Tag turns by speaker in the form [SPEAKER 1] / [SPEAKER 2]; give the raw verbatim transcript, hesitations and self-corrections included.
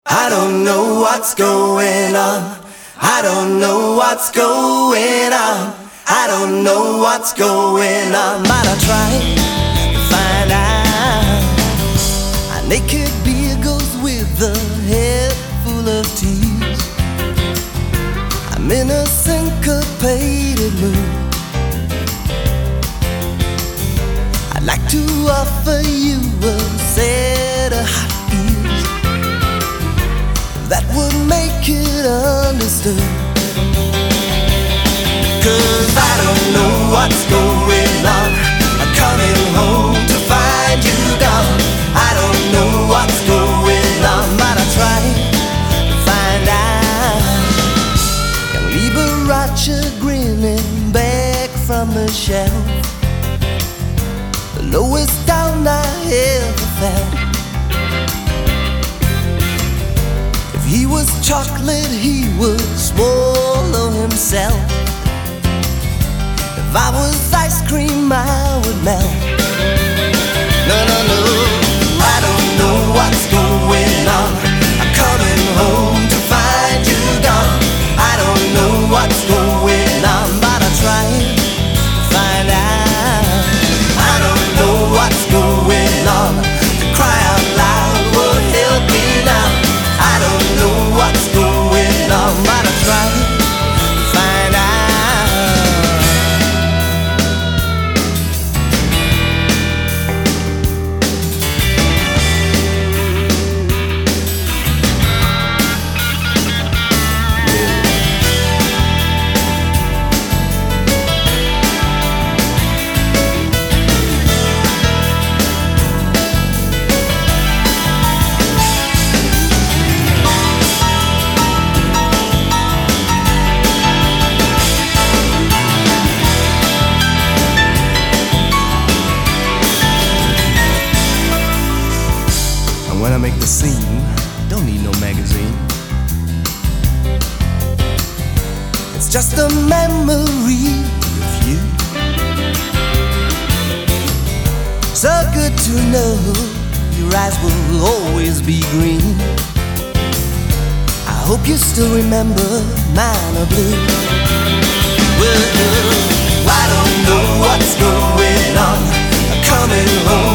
[SPEAKER 1] I don't know what's going on. I don't know what's going on. I don't know what's going on, but I try to find out. A naked beer goes with a head full of tears. I'm in a syncopated mood. I'd like to offer you a set of hot ears that would make it understood. Cause I don't know what's going on. I'm coming home to find you gone. I don't know what's going on, but I try to find out. Young Liberace grinning back from the shelf, the lowest down I ever felt. If he was chocolate, he would swallow himself. If I was ice cream, I would melt. No, no, no, I don't know what's going on. I'm coming home to find you gone. I don't know what's going on, but I try to find out. I don't know what's going on. To cry out loud would help me now. I don't know what's going on, but I try to find out. When I make the scene, don't need no magazine. It's just a memory of you. So good to know your eyes will always be green. I hope you still remember mine are blue. Well, I don't know what's going on. I'm coming home